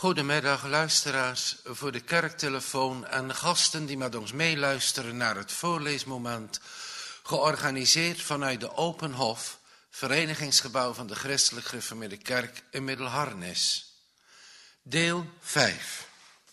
Goedemiddag luisteraars voor de kerktelefoon en gasten die met ons meeluisteren naar het voorleesmoment, georganiseerd vanuit de Open Hof, verenigingsgebouw van de Christelijk Gereformeerde Kerk in Middelharnis. Deel 5.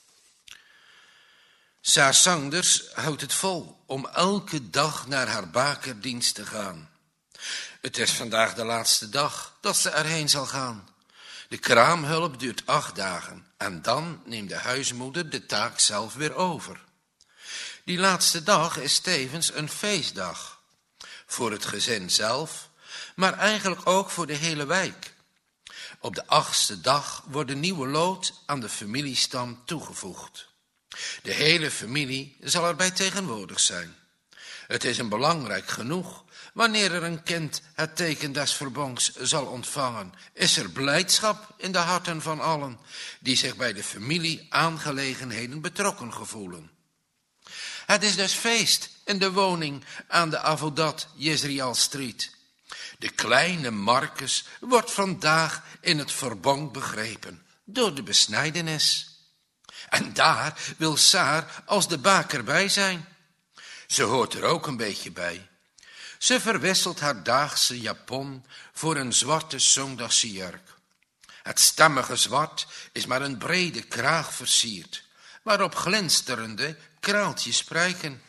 Saar Sanders houdt het vol om elke dag naar haar bakerdienst te gaan. Het is vandaag de laatste dag dat ze erheen zal gaan. De kraamhulp duurt 8 dagen en dan neemt de huismoeder de taak zelf weer over. Die laatste dag is tevens een feestdag. Voor het gezin zelf, maar eigenlijk ook voor de hele wijk. Op de 8e dag wordt een nieuwe lood aan de familiestam toegevoegd. De hele familie zal erbij tegenwoordig zijn. Het is een belangrijk genoeg. Wanneer er een kind het teken des verbonds zal ontvangen, is er blijdschap in de harten van allen die zich bij de familie-aangelegenheden betrokken gevoelen. Het is dus feest in de woning aan de Avodat Jezreel Street. De kleine Marcus wordt vandaag in het verbond begrepen door de besnijdenis. En daar wil Saar als de baker bij zijn. Ze hoort er ook een beetje bij. Ze verwisselt haar daagse japon voor een zwarte zondagsjurk. Het stemmige zwart is maar een brede kraag versierd, waarop glinsterende kraaltjes prijken.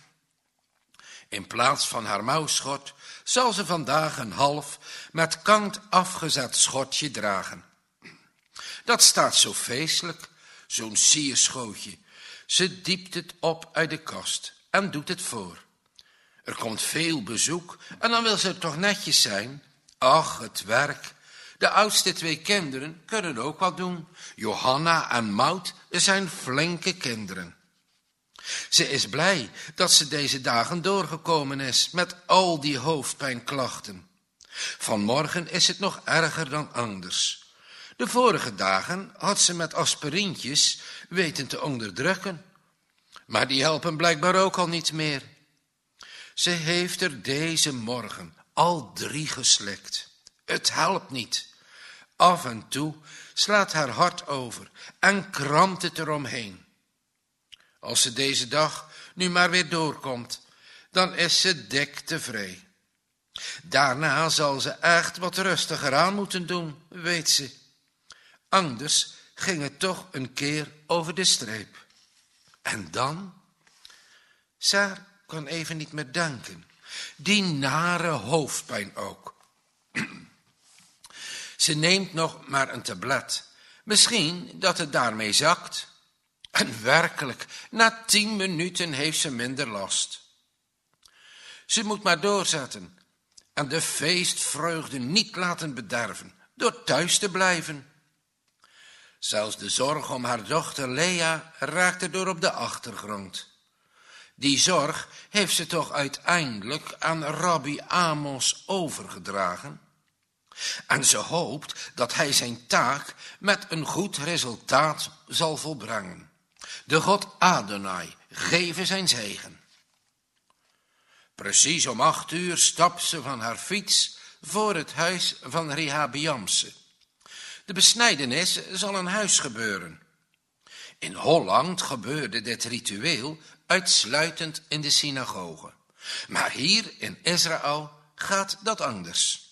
In plaats van haar mouwschort zal ze vandaag een half met kant afgezet schortje dragen. Dat staat zo feestelijk, zo'n sierschootje. Ze diept het op uit de kast en doet het voor. Er komt veel bezoek en dan wil ze toch netjes zijn. Ach, het werk. De oudste 2 kinderen kunnen ook wat doen. Johanna en Maud zijn flinke kinderen. Ze is blij dat ze deze dagen doorgekomen is met al die hoofdpijnklachten. Vanmorgen is het nog erger dan anders. De vorige dagen had ze met aspirintjes weten te onderdrukken. Maar die helpen blijkbaar ook al niet meer. Ze heeft er deze morgen al 3 geslikt. Het helpt niet. Af en toe slaat haar hart over en krampt het eromheen. Als ze deze dag nu maar weer doorkomt, dan is ze dik tevreden. Daarna zal ze echt wat rustiger aan moeten doen, weet ze. Anders ging het toch een keer over de streep. En dan? Saar kan even niet meer denken. Die nare hoofdpijn ook. Ze neemt nog maar een tablet. Misschien dat het daarmee zakt. En werkelijk, na 10 minuten heeft ze minder last. Ze moet maar doorzetten en de feestvreugde niet laten bederven door thuis te blijven. Zelfs de zorg om haar dochter Lea raakt erdoor op de achtergrond. Die zorg heeft ze toch uiteindelijk aan Rabbi Amos overgedragen. En ze hoopt dat hij zijn taak met een goed resultaat zal volbrengen. De God Adonai geven zijn zegen. Precies om 8 uur stapt ze van haar fiets voor het huis van Rehabiamse. De besnijdenis zal in huis gebeuren. In Holland gebeurde dit ritueel uitsluitend in de synagoge. Maar hier in Israël gaat dat anders.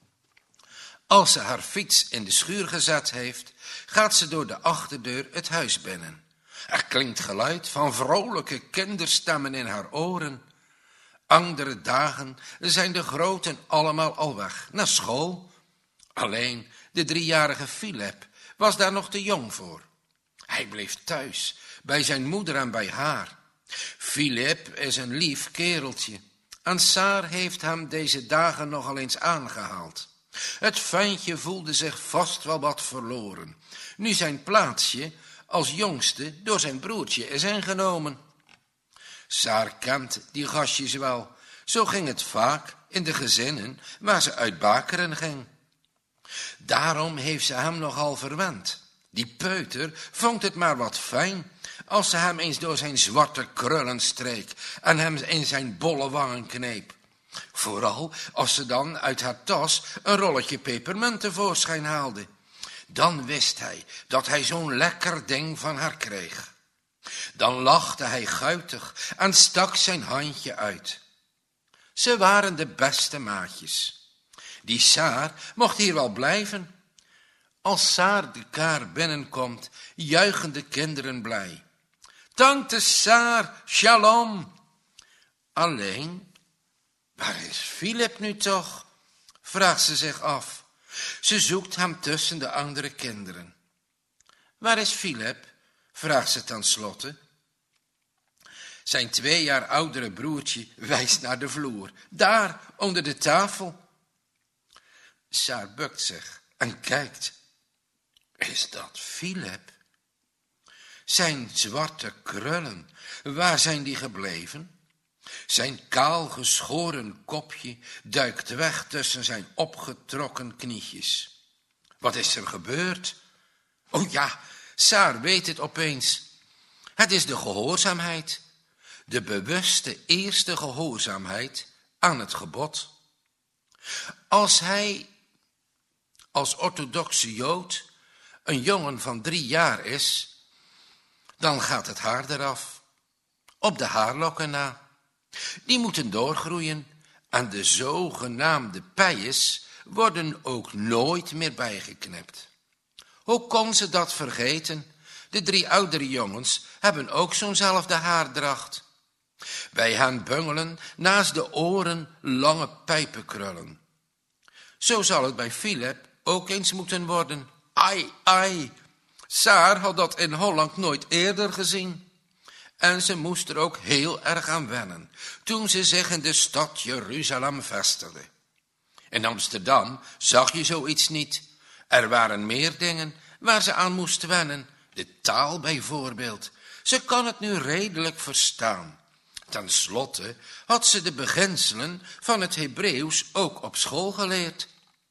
Als ze haar fiets in de schuur gezet heeft, gaat ze door de achterdeur het huis binnen. Er klinkt geluid van vrolijke kinderstemmen in haar oren. Andere dagen zijn de groten allemaal al weg, naar school. Alleen de 3-jarige Philip was daar nog te jong voor. Hij bleef thuis, bij zijn moeder en bij haar. Philip is een lief kereltje. En Saar heeft hem deze dagen nogal eens aangehaald. Het ventje voelde zich vast wel wat verloren. Nu zijn plaatsje als jongste door zijn broertje is ingenomen. Saar kent die gastjes wel. Zo ging het vaak in de gezinnen waar ze uit bakeren ging. Daarom heeft ze hem nogal verwend. Die peuter vond het maar wat fijn als ze hem eens door zijn zwarte krullen streek en hem in zijn bolle wangen kneep. Vooral als ze dan uit haar tas een rolletje pepermunt tevoorschijn haalde. Dan wist hij dat hij zo'n lekker ding van haar kreeg. Dan lachte hij guitig en stak zijn handje uit. Ze waren de beste maatjes. Die Saar mocht hier wel blijven. Als Saar de kaar binnenkomt, juichen de kinderen blij. Tante Saar, shalom. Alleen, waar is Philip nu toch? Vraagt ze zich af. Ze zoekt hem tussen de andere kinderen. Waar is Philip? Vraagt ze tenslotte. Zijn 2 jaar oudere broertje wijst naar de vloer. Daar, onder de tafel. Saar bukt zich en kijkt. Is dat Philip? Zijn zwarte krullen, waar zijn die gebleven? Zijn kaal geschoren kopje duikt weg tussen zijn opgetrokken knietjes. Wat is er gebeurd? Oh ja, Saar weet het opeens. Het is de gehoorzaamheid. De bewuste eerste gehoorzaamheid aan het gebod. Als hij als orthodoxe Jood een jongen van 3 jaar is, dan gaat het haar eraf, op de haarlokken na. Die moeten doorgroeien en de zogenaamde peiës worden ook nooit meer bijgeknipt. Hoe kon ze dat vergeten? De 3 oudere jongens hebben ook zo'nzelfde haardracht. Bij hen bungelen naast de oren lange pijpenkrullen. Zo zal het bij Philip ook eens moeten worden. Ai, ai, Saar had dat in Holland nooit eerder gezien. En ze moest er ook heel erg aan wennen, toen ze zich in de stad Jeruzalem vestigde. In Amsterdam zag je zoiets niet. Er waren meer dingen waar ze aan moest wennen. De taal bijvoorbeeld. Ze kan het nu redelijk verstaan. Ten slotte had ze de beginselen van het Hebreeuws ook op school geleerd.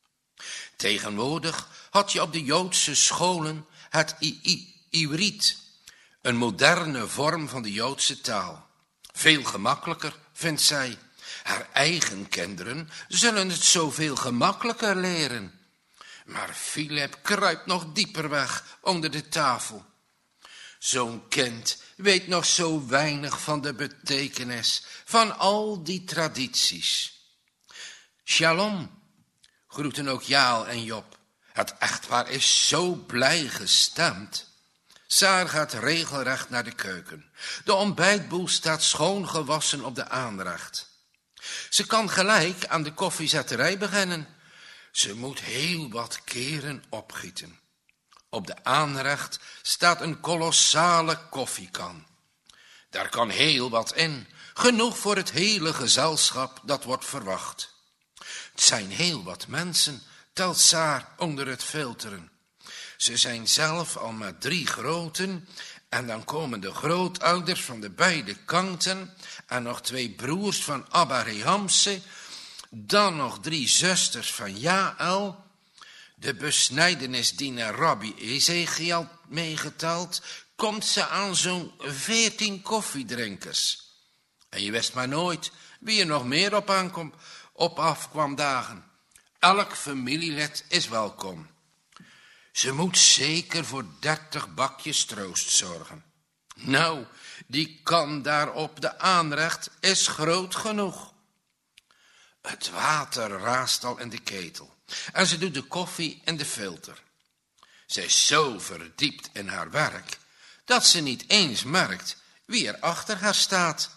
Tegenwoordig had je op de Joodse scholen het Ivriet, een moderne vorm van de Joodse taal. Veel gemakkelijker, vindt zij. Haar eigen kinderen zullen het zoveel gemakkelijker leren. Maar Philip kruipt nog dieper weg onder de tafel. Zo'n kind weet nog zo weinig van de betekenis van al die tradities. Shalom, groeten ook Jaal en Job. Het echtpaar is zo blij gestemd. Saar gaat regelrecht naar de keuken. De ontbijtboel staat schoongewassen op de aanrecht. Ze kan gelijk aan de koffiezetterij beginnen. Ze moet heel wat keren opgieten. Op de aanrecht staat een kolossale koffiekan. Daar kan heel wat in, genoeg voor het hele gezelschap dat wordt verwacht. Het zijn heel wat mensen, telt Saar onder het filteren. Ze zijn zelf al maar 3 groten en dan komen de grootouders van de beide kanten en nog 2 broers van Abba Rehamse, dan nog 3 zusters van Jaël, de besnijdenisdienaar Rabbi Ezekiel meegeteld, komt ze aan zo'n 14 koffiedrinkers. En je wist maar nooit wie er nog meer op af kwam dagen. Elk familielid is welkom. Ze moet zeker voor 30 bakjes troost zorgen. Nou, die kan daar op de aanrecht is groot genoeg. Het water raast al in de ketel en ze doet de koffie in de filter. Ze is zo verdiept in haar werk dat ze niet eens merkt wie er achter haar staat.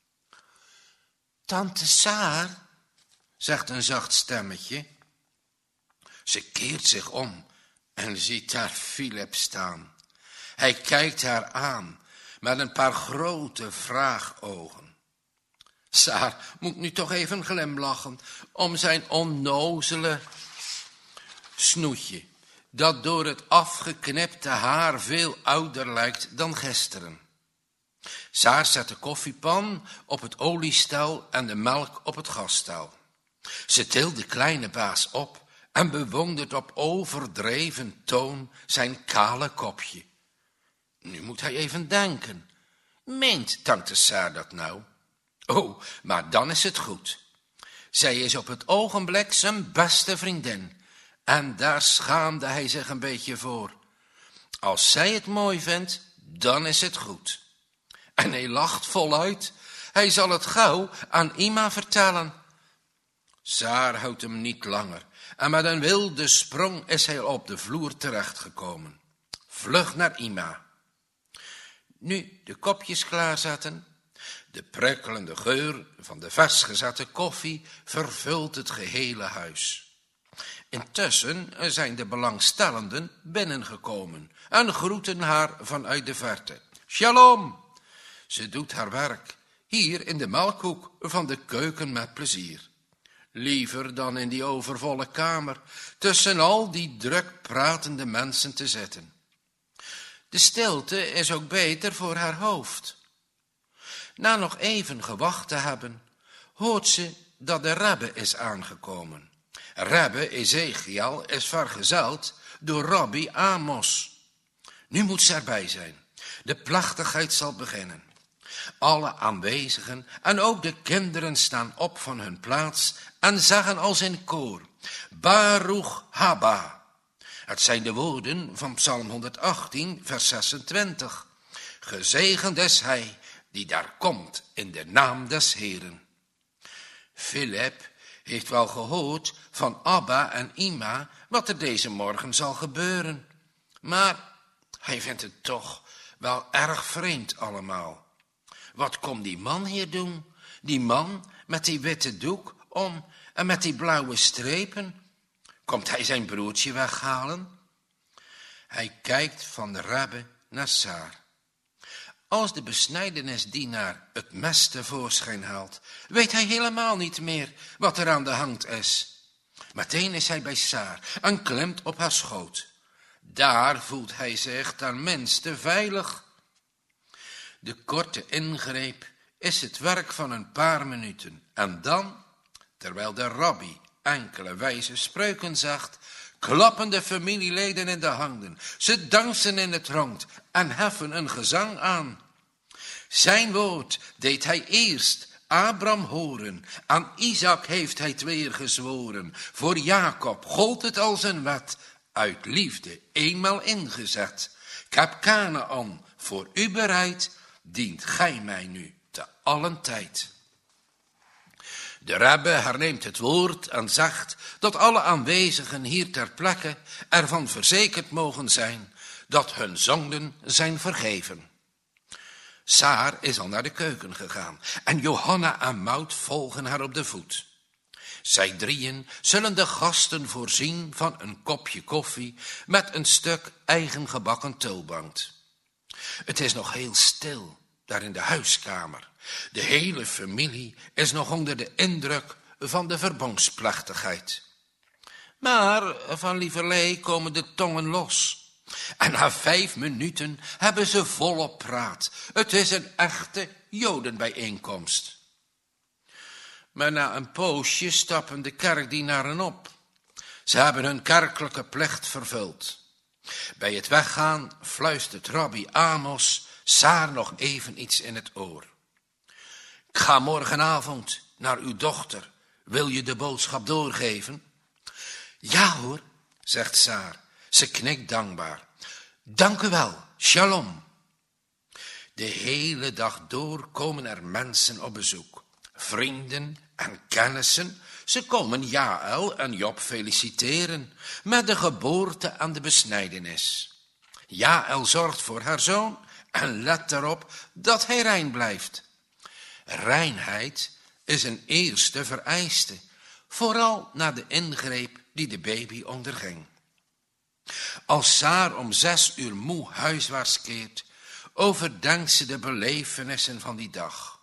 Tante Saar, zegt een zacht stemmetje. Ze keert zich om en ziet daar Philip staan. Hij kijkt haar aan met een paar grote vraagogen. Saar moet nu toch even glimlachen om zijn onnozele snoetje, dat door het afgeknipte haar veel ouder lijkt dan gisteren. Saar zet de koffiepan op het oliestel en de melk op het gasstel. Ze tilt de kleine baas op en bewondert op overdreven toon zijn kale kopje. Nu moet hij even denken. Meent tante Saar dat nou? Oh, maar dan is het goed. Zij is op het ogenblik zijn beste vriendin En daar schaamde hij zich een beetje voor. Als zij het mooi vindt, dan is het goed. En hij lacht voluit. Hij zal het gauw aan Ima vertellen. Saar houdt hem niet langer. En met een wilde sprong is hij op de vloer terechtgekomen. Vlug naar Ima. Nu de kopjes klaarzetten. De prikkelende geur van de vers gezette koffie vervult het gehele huis. Intussen zijn de belangstellenden binnengekomen en groeten haar vanuit de verte. Shalom! Ze doet haar werk, hier in de melkhoek van de keuken met plezier. Liever dan in die overvolle kamer, tussen al die druk pratende mensen te zitten. De stilte is ook beter voor haar hoofd. Na nog even gewacht te hebben, hoort ze dat de Rebbe is aangekomen. Rebbe Ezekiel is vergezeld door Rabbi Amos. Nu moet ze erbij zijn. De plechtigheid zal beginnen. Alle aanwezigen en ook de kinderen staan op van hun plaats en zeggen als in koor: Baruch haba. Het zijn de woorden van Psalm 118, vers 26. Gezegend is hij die daar komt in de naam des Heeren. Philip heeft wel gehoord van Abba en Ima wat er deze morgen zal gebeuren. Maar hij vindt het toch wel erg vreemd allemaal. Wat komt die man hier doen? Die man met die witte doek om en met die blauwe strepen? Komt hij zijn broertje weghalen? Hij kijkt van de Rebbe naar Saar. Als de besnijdenisdienaar het mes tevoorschijn haalt, weet hij helemaal niet meer wat er aan de hand is. Meteen is hij bij Saar en klimt op haar schoot. Daar voelt hij zich ten minste veilig. De korte ingreep is het werk van een paar minuten. En dan, terwijl de rabbi enkele wijze spreuken zegt, klappen de familieleden in de handen. Ze dansen in het rond en heffen een gezang aan. Zijn woord deed hij eerst Abraham horen. Aan Isaac heeft hij 2 gezworen. Voor Jacob gold het als een wet, uit liefde eenmaal ingezet. Ik heb Kanaan voor u bereid, dient gij mij nu te allen tijd. De Rebbe herneemt het woord en zegt dat alle aanwezigen hier ter plekke ervan verzekerd mogen zijn dat hun zonden zijn vergeven. Saar is al naar de keuken gegaan en Johanna en Maud volgen haar op de voet. Zij drieën zullen de gasten voorzien van een kopje koffie met een stuk eigen gebakken tulband. Het is nog heel stil daar in de huiskamer. De hele familie is nog onder de indruk van de verbondsplechtigheid. Maar van lieverlee komen de tongen los. En na 5 minuten hebben ze volop praat. Het is een echte jodenbijeenkomst. Maar na een poosje stappen de kerkdienaren op. Ze hebben hun kerkelijke plicht vervuld. Bij het weggaan fluistert Rabbi Amos Saar nog even iets in het oor. Ik ga morgenavond naar uw dochter. Wil je de boodschap doorgeven? Ja hoor, zegt Saar. Ze knikt dankbaar. Dank u wel, shalom. De hele dag door komen er mensen op bezoek. Vrienden en kennissen. Ze komen Jaël en Job feliciteren met de geboorte en de besnijdenis. Jaël zorgt voor haar zoon en let erop dat hij rein blijft. Reinheid is een eerste vereiste, vooral na de ingreep die de baby onderging. Als Saar om 6 uur moe huiswaarts keert, overdenkt ze de belevenissen van die dag.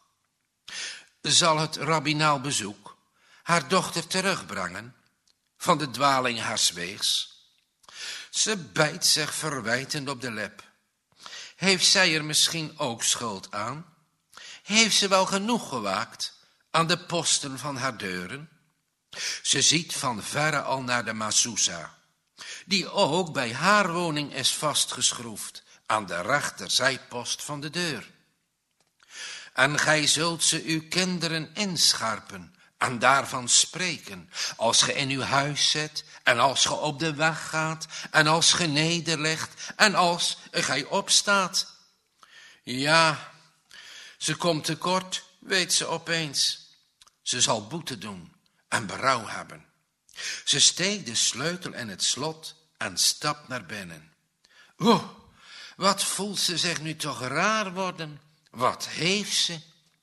Zal het rabbinaal bezoek haar dochter terugbrengen van de dwaling haars weegs? Ze bijt zich verwijtend op de lip. Heeft zij er misschien ook schuld aan? Heeft ze wel genoeg gewaakt aan de posten van haar deuren? Ze ziet van verre al naar de Mezouza, die ook bij haar woning is vastgeschroefd aan de rechterzijpost van de deur. En gij zult ze uw kinderen inscherpen en daarvan spreken, als ge in uw huis zit, en als ge op de weg gaat, en als ge nederlegt, en als gij opstaat. Ja, ze komt tekort, weet ze opeens. Ze zal boete doen en berouw hebben. Ze steekt de sleutel in het slot en stapt naar binnen. Oeh, wat voelt ze zich nu toch raar worden? Wat heeft ze?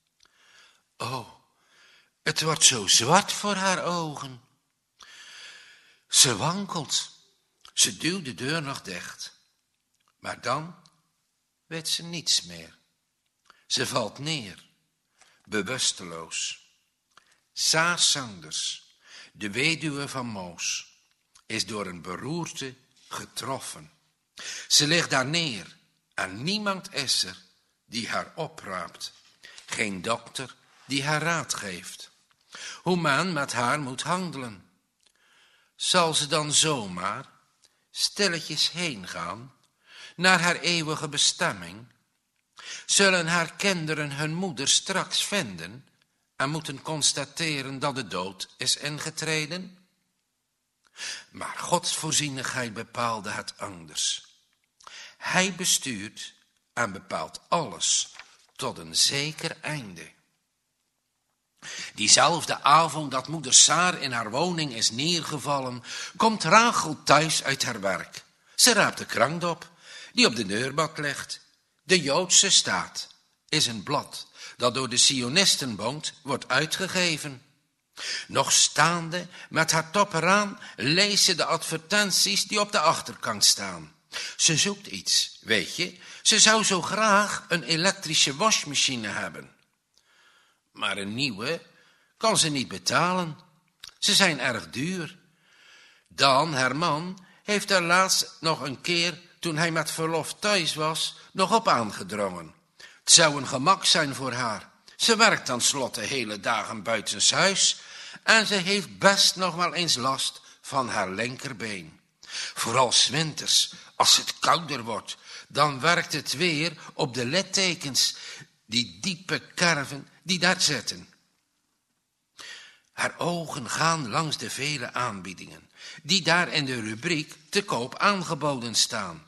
Oh, het wordt zo zwart voor haar ogen. Ze wankelt. Ze duwt de deur nog dicht. Maar dan weet ze niets meer. Ze valt neer, bewusteloos. Saar Sanders, de weduwe van Moos, is door een beroerte getroffen. Ze ligt daar neer en niemand is er die haar opraapt. Geen dokter die haar raad geeft. Hoe men met haar moet handelen. Zal ze dan zomaar stilletjes heen gaan naar haar eeuwige bestemming? Zullen haar kinderen hun moeder straks vinden en moeten constateren dat de dood is ingetreden? Maar Gods voorzienigheid bepaalde het anders. Hij bestuurt en bepaalt alles tot een zeker einde. Diezelfde avond dat moeder Saar in haar woning is neergevallen, komt Rachel thuis uit haar werk. Ze raapt de krant op, die op de deurmat ligt. De Joodse staat is een blad dat door de Sionistenbond wordt uitgegeven. Nog staande met haar top eraan leest ze de advertenties die op de achterkant staan. Ze zoekt iets, weet je. Ze zou zo graag een elektrische wasmachine hebben. Maar een nieuwe kan ze niet betalen. Ze zijn erg duur. Dan, haar man, heeft er laatst nog een keer, toen hij met verlof thuis was, nog op aangedrongen. Het zou een gemak zijn voor haar. Ze werkt tenslotte hele dagen buitenshuis en ze heeft best nog wel eens last van haar linkerbeen. Vooral 's winters, als het kouder wordt, dan werkt het weer op de littekens, die diepe kerven die daar zitten. Haar ogen gaan langs de vele aanbiedingen, die daar in de rubriek te koop aangeboden staan.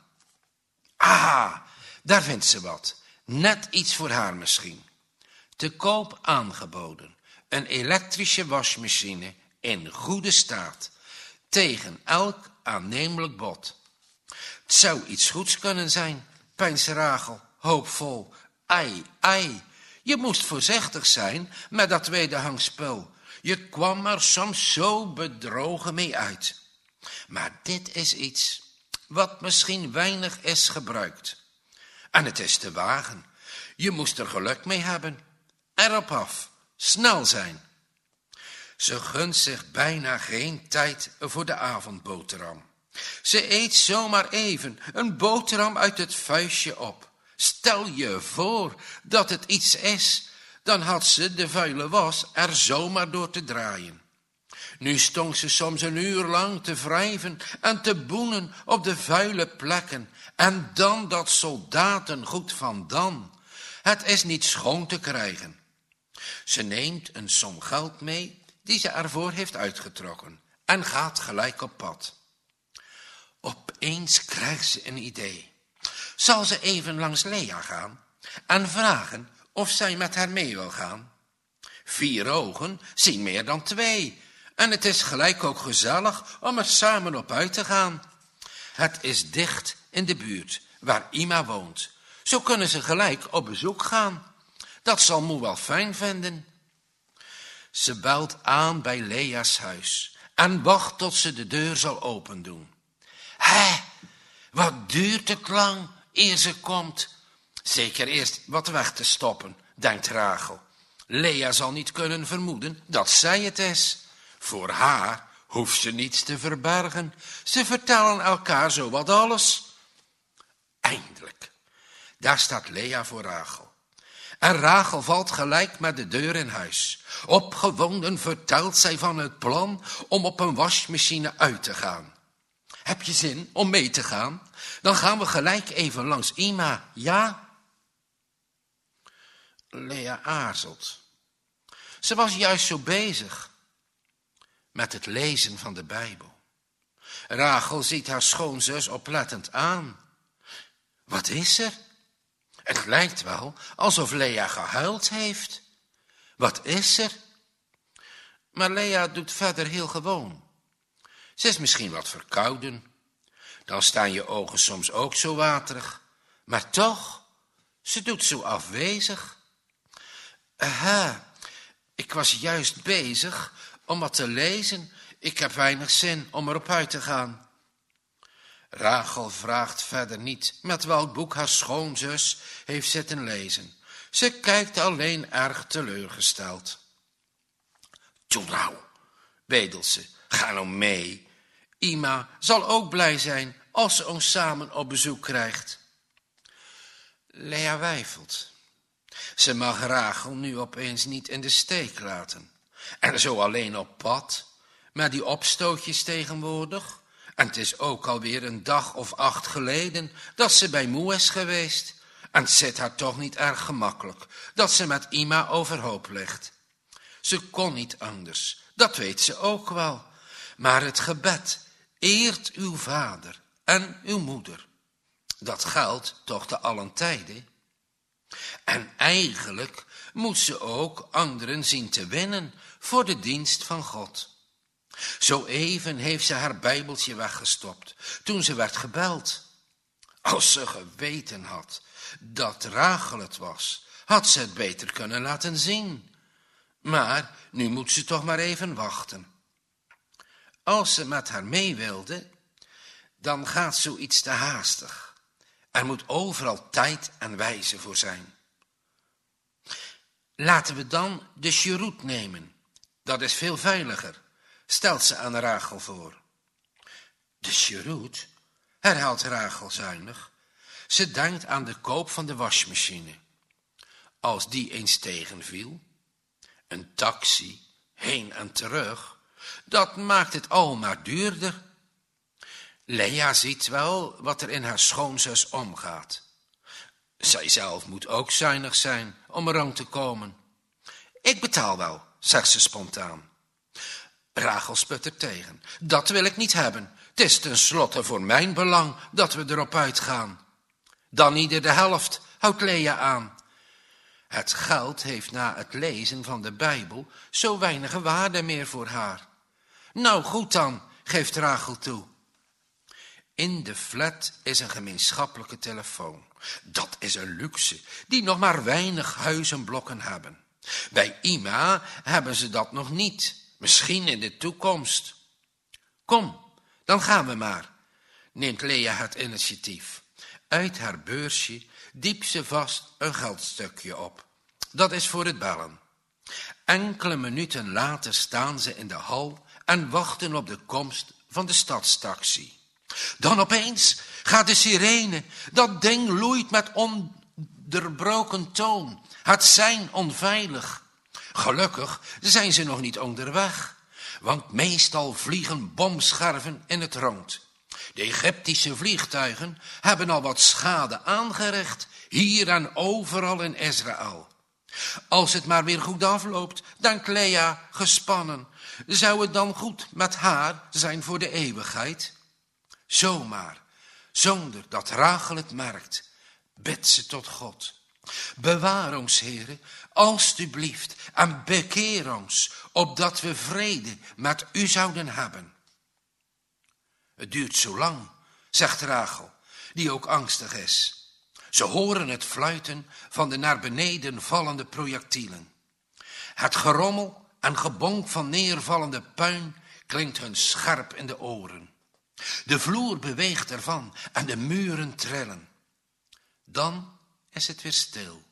Ah, daar vindt ze wat. Net iets voor haar misschien. Te koop aangeboden. Een elektrische wasmachine in goede staat. Tegen elk aannemelijk bod. Het zou iets goeds kunnen zijn, peinst Rachel, hoopvol. Ai, ai, je moest voorzichtig zijn met dat tweedehands spul. Je kwam er soms zo bedrogen mee uit. Maar dit is iets wat misschien weinig is gebruikt. En het is te wagen. Je moest er geluk mee hebben. Erop af, snel zijn. Ze gunt zich bijna geen tijd voor de avondboterham. Ze eet zomaar even een boterham uit het vuistje op. Stel je voor dat het iets is, dan had ze de vuile was er zomaar door te draaien. Nu stond ze soms een uur lang te wrijven en te boenen op de vuile plekken. En dan dat soldatengoed van dan. Het is niet schoon te krijgen. Ze neemt een som geld mee die ze ervoor heeft uitgetrokken en gaat gelijk op pad. Opeens krijgt ze een idee. Zal ze even langs Lea gaan en vragen of zij met haar mee wil gaan? 4 ogen zien meer dan 2 en het is gelijk ook gezellig om er samen op uit te gaan. Het is dicht in de buurt waar Ima woont. Zo kunnen ze gelijk op bezoek gaan. Dat zal moe wel fijn vinden. Ze belt aan bij Lea's huis en wacht tot ze de deur zal opendoen. Hé, wat duurt het lang eer ze komt? Zeker eerst wat weg te stoppen, denkt Rachel. Lea zal niet kunnen vermoeden dat zij het is. Voor haar hoeft ze niets te verbergen. Ze vertellen elkaar zowat alles. Eindelijk, daar staat Lea voor Rachel. En Rachel valt gelijk met de deur in huis. Opgewonden vertelt zij van het plan om op een wasmachine uit te gaan. Heb je zin om mee te gaan? Dan gaan we gelijk even langs Ima, ja? Lea aarzelt. Ze was juist zo bezig met het lezen van de Bijbel. Rachel ziet haar schoonzus oplettend aan. Wat is er? Het lijkt wel alsof Lea gehuild heeft. Wat is er? Maar Lea doet verder heel gewoon. Ze is misschien wat verkouden. Dan staan je ogen soms ook zo waterig. Maar toch, ze doet zo afwezig. Ik was juist bezig om wat te lezen. Ik heb weinig zin om erop uit te gaan. Rachel vraagt verder niet met welk boek haar schoonzus heeft zitten lezen. Ze kijkt alleen erg teleurgesteld. Toe nou, bedelt ze, ga nou mee. Ima zal ook blij zijn als ze ons samen op bezoek krijgt. Lea weifelt. Ze mag Rachel nu opeens niet in de steek laten. En zo alleen op pad, met die opstootjes tegenwoordig. En het is ook alweer een dag of 8 geleden dat ze bij moe is geweest. En het zit haar toch niet erg gemakkelijk dat ze met Ima overhoop ligt. Ze kon niet anders, dat weet ze ook wel. Maar het gebed eert uw vader en uw moeder. Dat geldt toch te allen tijden. En eigenlijk moet ze ook anderen zien te winnen voor de dienst van God. Zo even heeft ze haar bijbeltje weggestopt toen ze werd gebeld. Als ze geweten had dat Rachel het was, had ze het beter kunnen laten zien. Maar nu moet ze toch maar even wachten. Als ze met haar mee wilde, dan gaat zoiets te haastig. Er moet overal tijd en wijze voor zijn. Laten we dan de sjeroet nemen. Dat is veel veiliger, stelt ze aan Rachel voor. De sjeroet, herhaalt Rachel zuinig. Ze denkt aan de koop van de wasmachine. Als die eens tegenviel, een taxi, heen en terug, dat maakt het al maar duurder. Lea ziet wel wat er in haar schoonzus omgaat. Zij zelf moet ook zuinig zijn om eraan te komen. Ik betaal wel, zegt ze spontaan. Rachel sput er tegen. Dat wil ik niet hebben. Het is tenslotte voor mijn belang dat we erop uitgaan. Dan ieder de helft, houdt Lea aan. Het geld heeft na het lezen van de Bijbel zo weinig waarde meer voor haar. Nou goed dan, geeft Rachel toe. In de flat is een gemeenschappelijke telefoon. Dat is een luxe die nog maar weinig huizenblokken hebben. Bij Ima hebben ze dat nog niet. Misschien in de toekomst. Kom, dan gaan we maar, neemt Lea het initiatief. Uit haar beursje diept ze vast een geldstukje op. Dat is voor het bellen. Enkele minuten later staan ze in de hal en wachten op de komst van de stadstaxi. Dan opeens gaat de sirene. Dat ding loeit met onderbroken toon. Het zijn onveilig. Gelukkig zijn ze nog niet onderweg, want meestal vliegen bomscherven in het rond. De Egyptische vliegtuigen hebben al wat schade aangericht, hier en overal in Israël. Als het maar weer goed afloopt, denkt Lea gespannen, zou het dan goed met haar zijn voor de eeuwigheid? Zomaar, zonder dat Rachel het merkt, bidt ze tot God. Bewaar ons, Heere, alstublieft, en bekeer ons, opdat we vrede met u zouden hebben. Het duurt zo lang, zegt Rachel, die ook angstig is. Ze horen het fluiten van de naar beneden vallende projectielen. Het gerommel en gebonk van neervallende puin klinkt hun scherp in de oren. De vloer beweegt ervan en de muren trillen. Dan is het weer stil.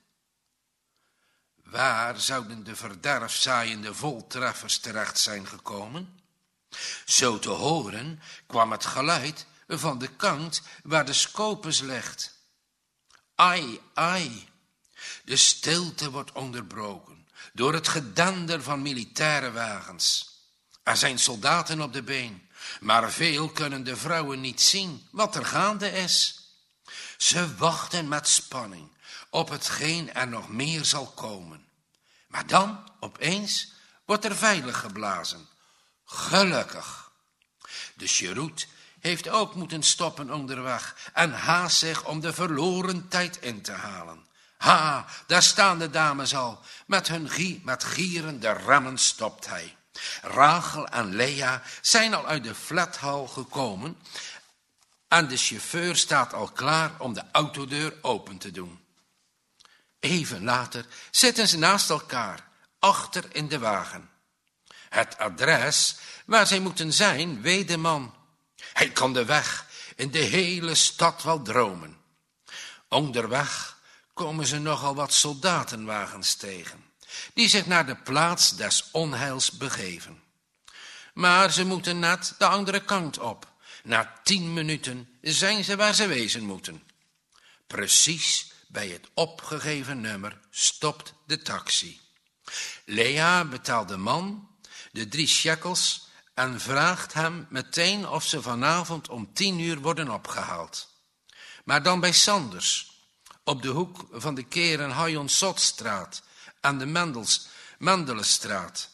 Waar zouden de verderfzaaiende voltreffers terecht zijn gekomen? Zo te horen kwam het geluid van de kant waar de Scopus ligt. Ai, ai. De stilte wordt onderbroken door het gedender van militaire wagens. Er zijn soldaten op de been, maar veel kunnen de vrouwen niet zien wat er gaande is. Ze wachten met spanning op hetgeen er nog meer zal komen. Maar dan, opeens, wordt er veilig geblazen. Gelukkig. De sjeroet heeft ook moeten stoppen onderweg en haast zich om de verloren tijd in te halen. Ha, daar staan de dames al. Met gierende remmen stopt hij. Rachel en Lea zijn al uit de flathal gekomen en de chauffeur staat al klaar om de autodeur open te doen. Even later zitten ze naast elkaar, achter in de wagen. Het adres waar zij moeten zijn, weet de man. Hij kan de weg in de hele stad wel dromen. Onderweg komen ze nogal wat soldatenwagens tegen, die zich naar de plaats des onheils begeven. Maar ze moeten net de andere kant op. Na 10 minuten zijn ze waar ze wezen moeten. Precies bij het opgegeven nummer stopt de taxi. Lea betaalt de man de 3 shekels en vraagt hem meteen of ze vanavond om 10 uur worden opgehaald. Maar dan bij Sanders, op de hoek van de Keren Hayon-Sotstraat en de Mendelenstraat.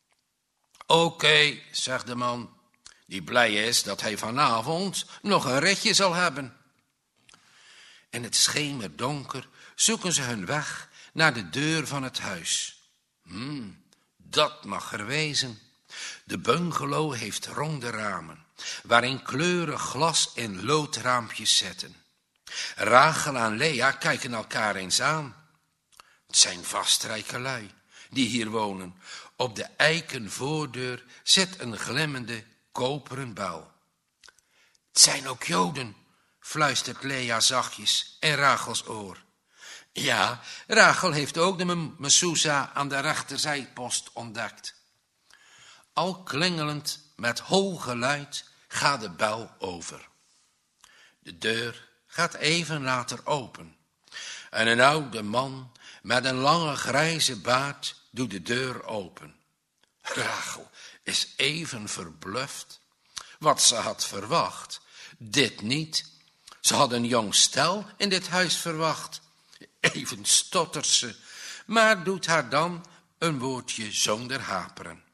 Oké, zegt de man, die blij is dat hij vanavond nog een ritje zal hebben. In het schemerdonker zoeken ze hun weg naar de deur van het huis. Dat mag er wezen. De bungalow heeft ronde ramen, waarin kleurig glas in loodraampjes zitten. Rachel en Lea kijken elkaar eens aan. Het zijn vast rijke lui die hier wonen. Op de eiken voordeur zit een glimmende koperen bel. Het zijn ook Joden, fluistert Lea zachtjes in Rachels oor. Ja, Rachel heeft ook de mezouza aan de rechterzijpost ontdekt. Al klingelend met hol geluid gaat de bel over. De deur gaat even later open. En een oude man met een lange grijze baard doet de deur open. Rachel is even verbluft. Wat ze had verwacht, dit niet. Ze had een jong stel in dit huis verwacht. Even stottert ze, maar doet haar dan een woordje zonder haperen.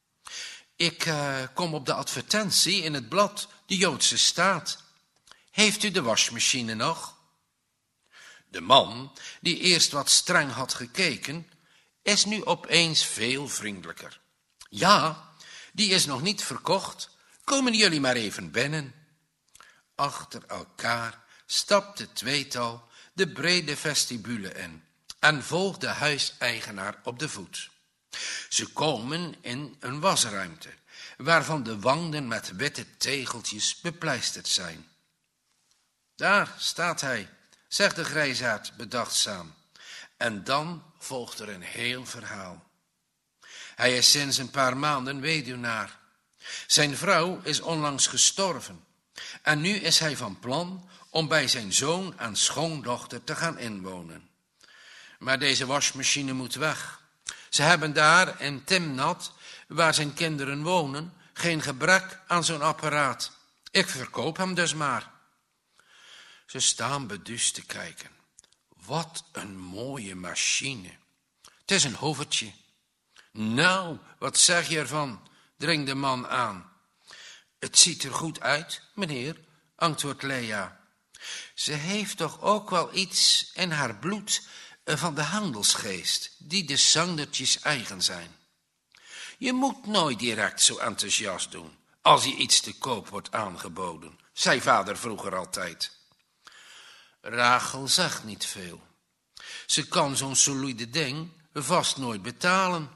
Ik kom op de advertentie in het blad, de Joodse Staat. Heeft u de wasmachine nog? De man, die eerst wat streng had gekeken, is nu opeens veel vriendelijker. Ja, die is nog niet verkocht. Komen jullie maar even binnen. Achter elkaar stapt het tweetal de brede vestibule in en volgt de huiseigenaar op de voet. Ze komen in een wasruimte, waarvan de wanden met witte tegeltjes bepleisterd zijn. Daar staat hij, zegt de grijsaard bedachtzaam. En dan volgt er een heel verhaal. Hij is sinds een paar maanden weduwnaar. Zijn vrouw is onlangs gestorven. En nu is hij van plan om bij zijn zoon en schoondochter te gaan inwonen. Maar deze wasmachine moet weg. Ze hebben daar in Timnat, waar zijn kinderen wonen, geen gebrek aan zo'n apparaat. Ik verkoop hem dus maar. Ze staan beduusd te kijken. Wat een mooie machine. Het is een hovertje. Nou, wat zeg je ervan? Dringt de man aan. Het ziet er goed uit, meneer, antwoordt Lea. Ze heeft toch ook wel iets in haar bloed van de handelsgeest, die de Sandertjes eigen zijn. Je moet nooit direct zo enthousiast doen, als je iets te koop wordt aangeboden, zei vader vroeger altijd. Rachel zegt niet veel. Ze kan zo'n solide ding vast nooit betalen.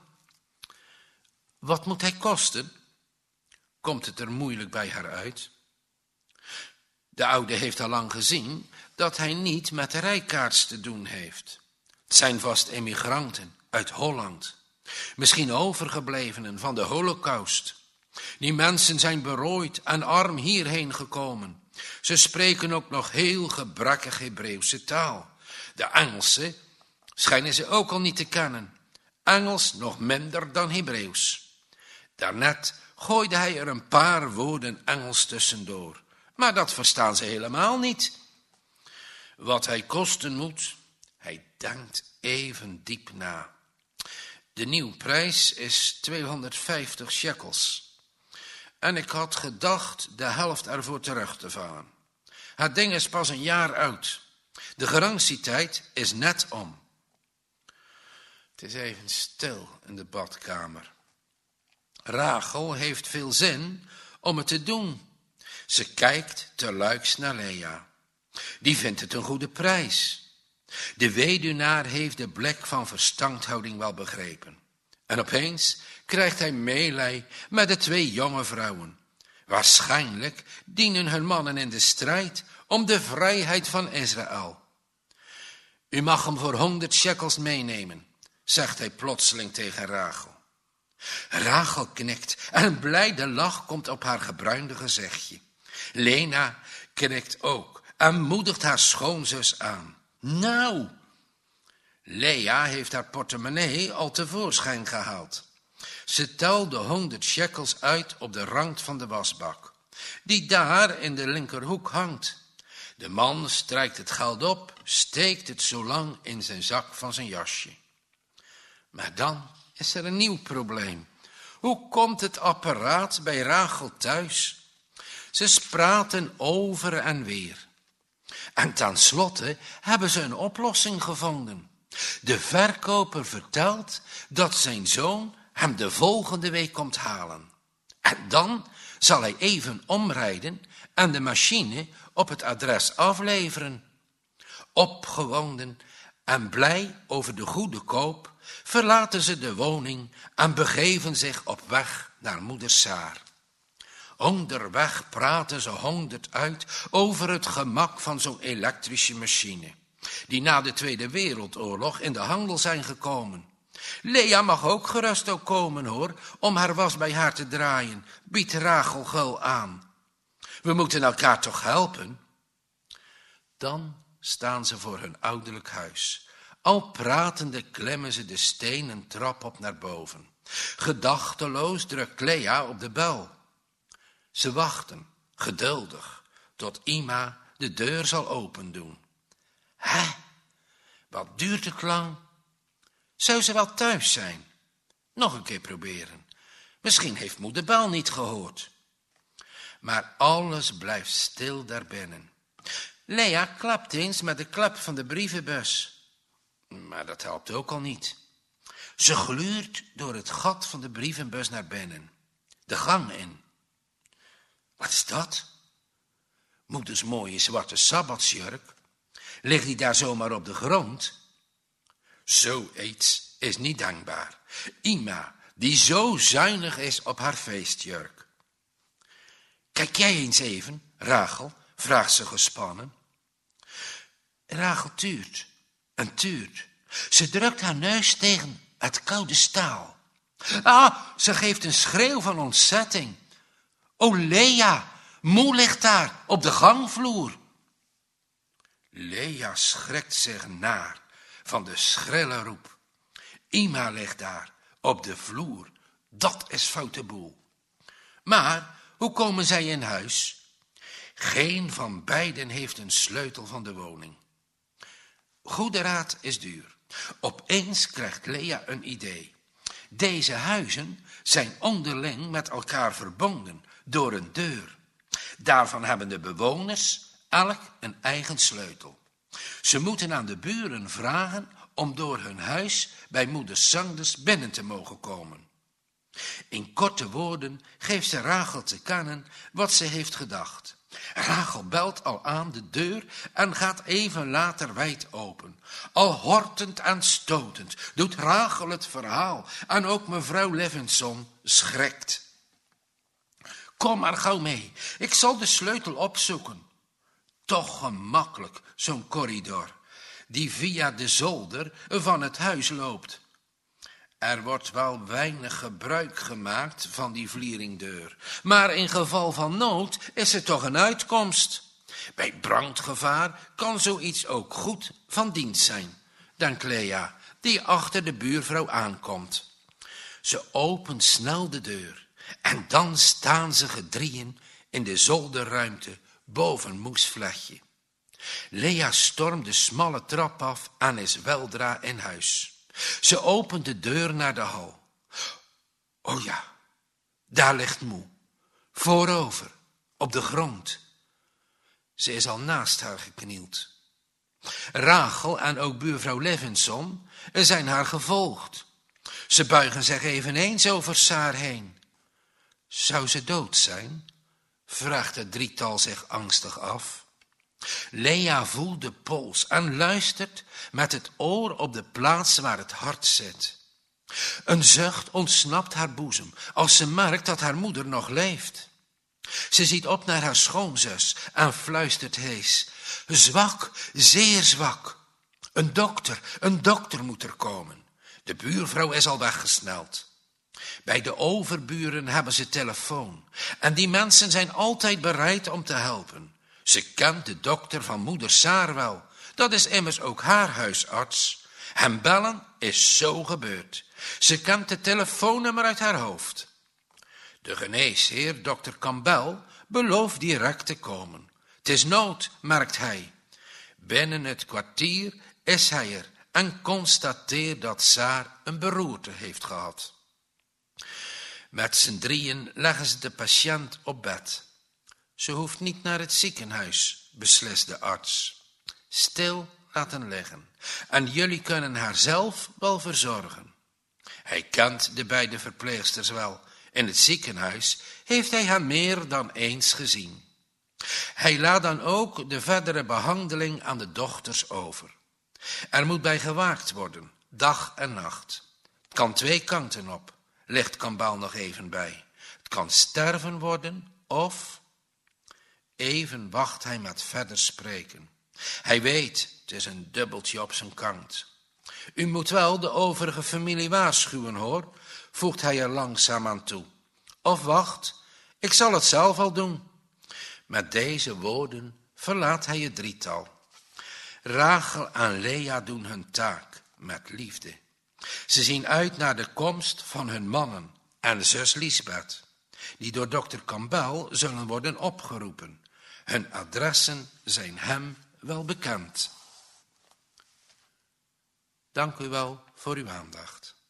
Wat moet hij kosten? Komt het er moeilijk bij haar uit? De oude heeft al lang gezien dat hij niet met de rijkaarts te doen heeft. Het zijn vast emigranten uit Holland. Misschien overgeblevenen van de Holocaust. Die mensen zijn berooid en arm hierheen gekomen. Ze spreken ook nog heel gebrekkig Hebreeuwse taal. De Engelse schijnen ze ook al niet te kennen. Engels nog minder dan Hebreeuws. Daarnet gooide hij er een paar woorden Engels tussendoor. Maar dat verstaan ze helemaal niet. Wat hij kosten moet, hij denkt even diep na. De nieuwprijs is 250 shekels. En ik had gedacht de helft ervoor terug te vangen. Het ding is pas een jaar oud. De garantietijd is net om. Het is even stil in de badkamer. Rachel heeft veel zin om het te doen. Ze kijkt teluiks naar Lea. Die vindt het een goede prijs. De weduwnaar heeft de blik van verstandhouding wel begrepen. En opeens krijgt hij meelij met de 2 jonge vrouwen. Waarschijnlijk dienen hun mannen in de strijd om de vrijheid van Israël. U mag hem voor 100 shekels meenemen, zegt hij plotseling tegen Rachel. Rachel knikt en een blijde lach komt op haar gebruinde gezichtje. Lena knikt ook en moedigt haar schoonzus aan. Nou! Lea heeft haar portemonnee al tevoorschijn gehaald. Ze telde 100 shekels uit op de rand van de wasbak, die daar in de linkerhoek hangt. De man strijkt het geld op, steekt het zo lang in zijn zak van zijn jasje. Maar dan is er een nieuw probleem. Hoe komt het apparaat bij Rachel thuis? Ze praten over en weer. En tenslotte hebben ze een oplossing gevonden. De verkoper vertelt dat zijn zoon hem de volgende week komt halen. En dan zal hij even omrijden en de machine op het adres afleveren. Opgewonden en blij over de goede koop verlaten ze de woning en begeven zich op weg naar moeder Saar. Onderweg praten ze 100 uit over het gemak van zo'n elektrische machine, die na de Tweede Wereldoorlog in de handel zijn gekomen. Lea mag ook gerust ook komen, hoor, om haar was bij haar te draaien, biedt Rachel gul aan. We moeten elkaar toch helpen? Dan staan ze voor hun ouderlijk huis. Al pratende klimmen ze de stenen trap op naar boven. Gedachteloos drukt Lea op de bel. Ze wachten, geduldig, tot Ima de deur zal opendoen. Hè? Wat duurt het lang? Zou ze wel thuis zijn? Nog een keer proberen. Misschien heeft moeder Bel niet gehoord. Maar alles blijft stil daarbinnen. Lea klapt eens met de klep van de brievenbus. Maar dat helpt ook al niet. Ze gluurt door het gat van de brievenbus naar binnen. De gang in. Wat is dat? Moeders mooie zwarte sabbatsjurk. Ligt die daar zomaar op de grond? Zoiets is niet dankbaar. Ima, die zo zuinig is op haar feestjurk. Kijk jij eens even, Rachel, vraagt ze gespannen. Rachel tuurt en tuurt. Ze drukt haar neus tegen het koude staal. Ze geeft een schreeuw van ontzetting. O Lea, moe ligt daar op de gangvloer. Lea schrikt zich naar van de schrille roep. Ima ligt daar op de vloer. Dat is foute boel. Maar hoe komen zij in huis? Geen van beiden heeft een sleutel van de woning. Goede raad is duur. Opeens krijgt Lea een idee. Deze huizen zijn onderling met elkaar verbonden door een deur. Daarvan hebben de bewoners elk een eigen sleutel. Ze moeten aan de buren vragen om door hun huis bij moeder Sanders binnen te mogen komen. In korte woorden geeft ze Rachel te kennen wat ze heeft gedacht. Rachel belt al aan de deur en gaat even later wijd open. Al hortend en stotend doet Rachel het verhaal en ook mevrouw Levinson schrikt. Kom maar gauw mee, ik zal de sleutel opzoeken. Toch gemakkelijk, zo'n corridor, die via de zolder van het huis loopt. Er wordt wel weinig gebruik gemaakt van die vlieringdeur, maar in geval van nood is er toch een uitkomst. Bij brandgevaar kan zoiets ook goed van dienst zijn, denkt Lea, die achter de buurvrouw aankomt. Ze opent snel de deur en dan staan ze gedrieën in de zolderruimte boven Moes Vlechtje. Lea stormt de smalle trap af en is weldra in huis. Ze opent de deur naar de hal. O ja, daar ligt Moe, voorover, op de grond. Ze is al naast haar geknield. Rachel en ook buurvrouw Levinson zijn haar gevolgd. Ze buigen zich eveneens over Saar heen. Zou ze dood zijn? Vraagt het drietal zich angstig af. Lea voelt de pols en luistert met het oor op de plaats waar het hart zit. Een zucht ontsnapt haar boezem als ze merkt dat haar moeder nog leeft. Ze ziet op naar haar schoonzus en fluistert hees. Zwak, zeer zwak. Een dokter moet er komen. De buurvrouw is al weggesneld. Bij de overburen hebben ze telefoon. En die mensen zijn altijd bereid om te helpen. Ze kent de dokter van moeder Saar wel. Dat is immers ook haar huisarts. Hem bellen is zo gebeurd. Ze kent het telefoonnummer uit haar hoofd. De geneesheer, dokter Campbell, belooft direct te komen. Het is nood, merkt hij. Binnen het kwartier is hij er en constateert dat Saar een beroerte heeft gehad. Met z'n drieën leggen ze de patiënt op bed. Ze hoeft niet naar het ziekenhuis, beslist de arts. Stil laten liggen en jullie kunnen haar zelf wel verzorgen. Hij kent de beide verpleegsters wel. In het ziekenhuis heeft hij haar meer dan eens gezien. Hij laat dan ook de verdere behandeling aan de dochters over. Er moet bij gewaakt worden, dag en nacht. Het kan twee kanten op, ligt Campbell nog even bij. Het kan sterven worden of... Even wacht hij met verder spreken. Hij weet, het is een dubbeltje op zijn kant. U moet wel de overige familie waarschuwen, hoor, voegt hij er langzaam aan toe. Of wacht, ik zal het zelf al doen. Met deze woorden verlaat hij het drietal. Rachel en Lea doen hun taak met liefde. Ze zien uit naar de komst van hun mannen en zus Liesbeth, die door dokter Campbell zullen worden opgeroepen. Hun adressen zijn hem wel bekend. Dank u wel voor uw aandacht.